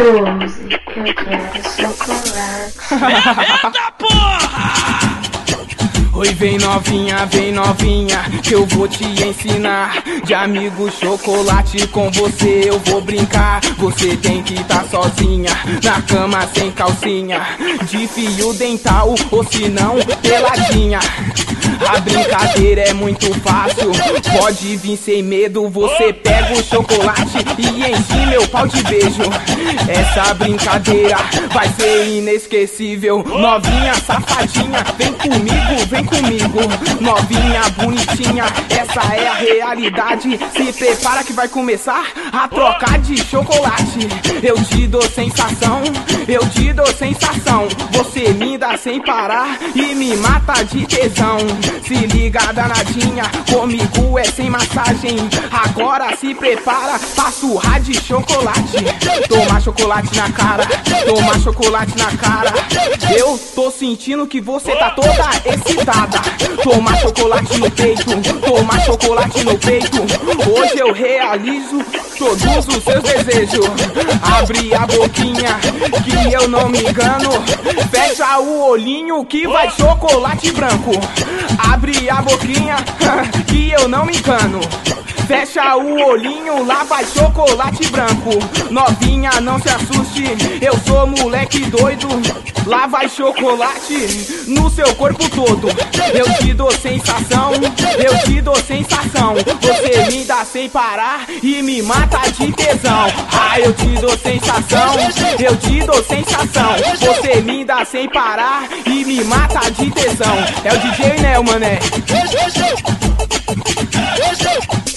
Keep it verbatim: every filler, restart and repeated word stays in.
doze, eu quero chocolate. Eita porra! Oi, vem novinha, vem novinha, que eu vou te ensinar. De amigo chocolate, com você eu vou brincar. Você tem que tá sozinha, na cama sem calcinha, de fio dental, ou se não, peladinha. A brincadeira é muito fácil, pode vir sem medo. Você pega o chocolate e enche meu pau de beijo. Essa brincadeira vai ser inesquecível. Novinha safadinha, vem comigo, vem comigo. Novinha bonitinha, essa é a realidade. Se prepara que vai começar a trocar de chocolate. Eu te dou sensação, eu te dou sensação. Você me dá sem parar e me mata de tesão. Se liga danadinha, comigo é sem massagem. Agora se prepara pra surrar de chocolate. Tomar chocolate na cara, tomar chocolate na cara. Eu tô sentindo que você tá toda excitada. Tomar chocolate no peito, tomar chocolate no peito. Hoje eu realizo todos os seus desejos. Abre a boquinha, que eu não me engano. Fecha o olhinho que vai chocolate branco. Abre a boquinha, que eu não me engano. Fecha o olhinho, lá vai chocolate branco. Novinha, não se assuste, eu sou moleque doido. Lá vai chocolate no seu corpo todo. Eu te dou sensação, eu te dou sensação. Você me dá sem parar e me mata de tesão. Ah, eu te dou sensação, eu te dou sensação. Você me dá sem parar e me mata de tesão. É o D J, né, mané?